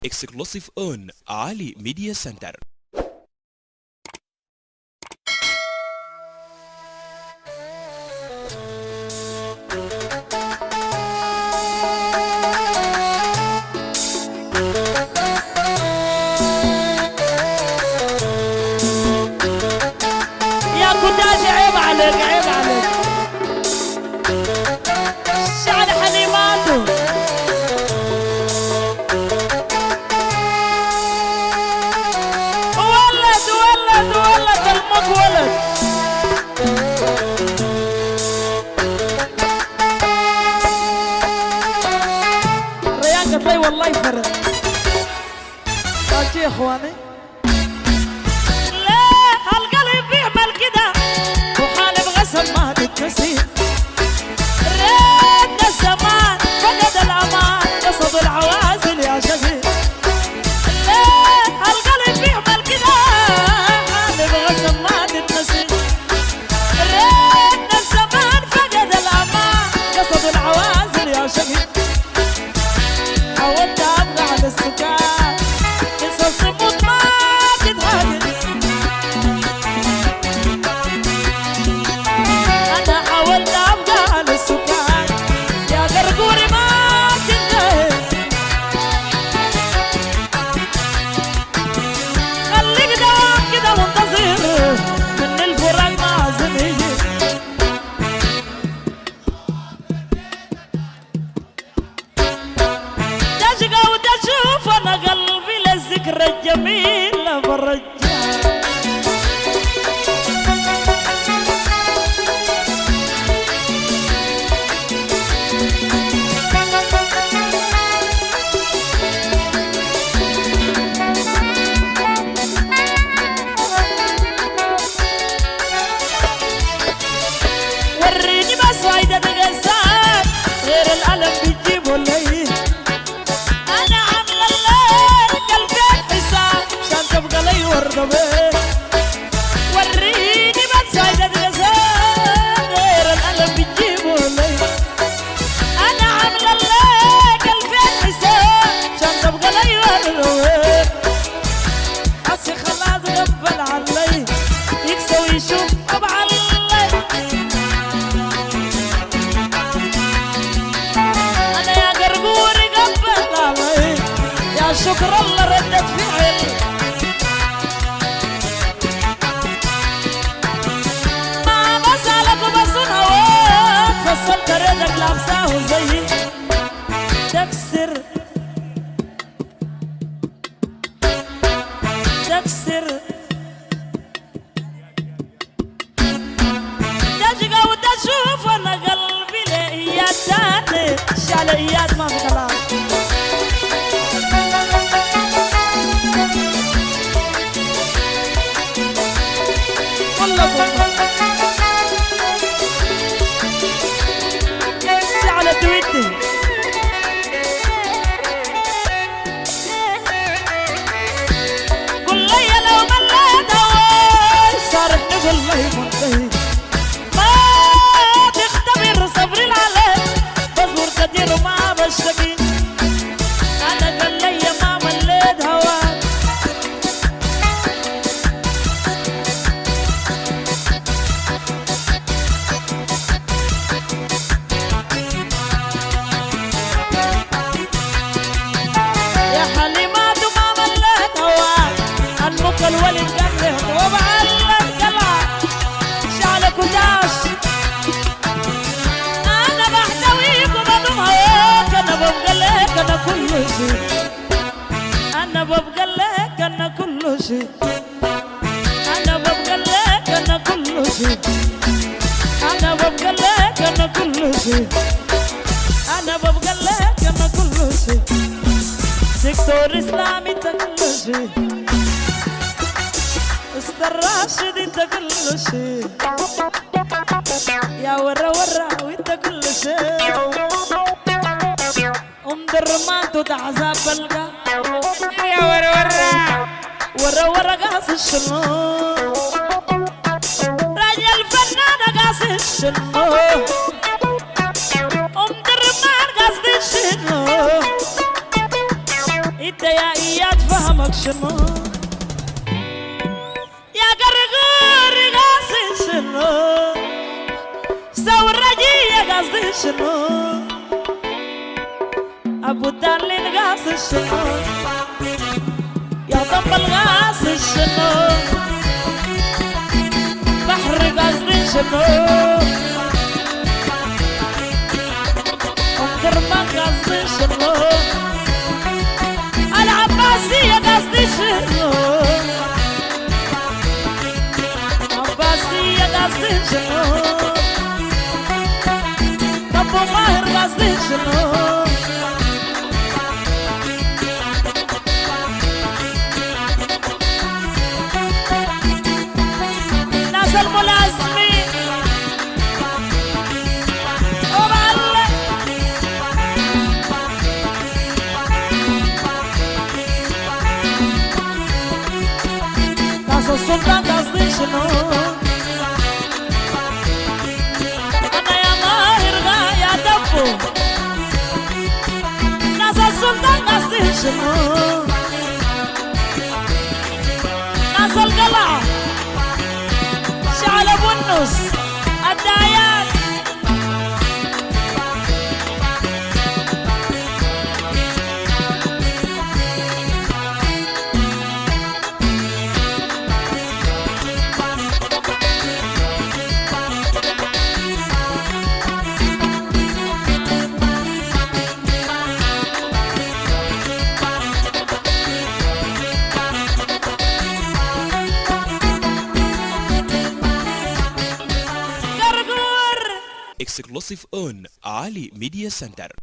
exclusive on Ali Media Center. يا كداجي عيب عليك عيب عليك شعر حليماته ولد ولد ولد المك ولد ريان قطي والله يفرق قالت يا اخواني ما تتنسي ريتنا الزمان فقد الأمان قصد العوازل يا شقي ليه هالقلب بيعمل كده حالب غصب ما تتنسي ريتنا الزمان فقد الأمان قصد العوازل يا شقي حاولت أبقى على السكان قصص موت ما تتهاجر الجميل بالرجال وريني بس وايدة تقسان غير الألم بيجيبه الليل وريني بس عايزة تغسل غير القلب بتجيبه لي أنا عاملة لك ألفين حساب عشان تبقى لي ورد أصي خلاص غفل علي يكسى ويشوف طبعا أنا يا قرقوري غفل علي يا شكر الله ردت فعل وصلت ريدك لابساه زيي تكسر تكسر تشقى وتشوف انا قلبي لإياد تاني شعل إياد ما في كلام والله تويتي قل لي لو مليت هواي صارحني بالله منتهي ما تختبر صبري العليك بصبر كتير وما بشتكي انا قل لي ما مليت هواي الولد قال له وبعلم قلع شعلك وداش انا بحتويك وبضم هواك انا ببقى لك انا كل شيء انا ببقى لك انا كل شيء انا ببقى لك انا كل شيء انا ببقى لك انا كل شيء انا ببقى لك انا كل شيء سيكتور اسلامي كل شيء الراشد انت كل شيء يا ورا ورا وانت كل شيء درمان تعذب بلقى يا ورا ورا ورا ورا قاس الشنو راجل فنان قاس الشنو درمان قاس الشنو انت يا إياد فهمك شنو يا قرقور قاسي شنو سورجي يا قاسي شنو أبو دالين قاسي شنو يا طبل قاسي شنو بحر قاسي شنو كرمان قاسي شنو العباسية قاسي شنو عباسية قاسي شنو أبو ماهر قاسي شنو ناس الملازمين وبعلق ناس السلطان قاسي شنو أنا يا ماهر يا دبو ناس السلطان قاسي شنو ناس القلعة شعل ابو النص الدايات Exclusive on Ali Media Center.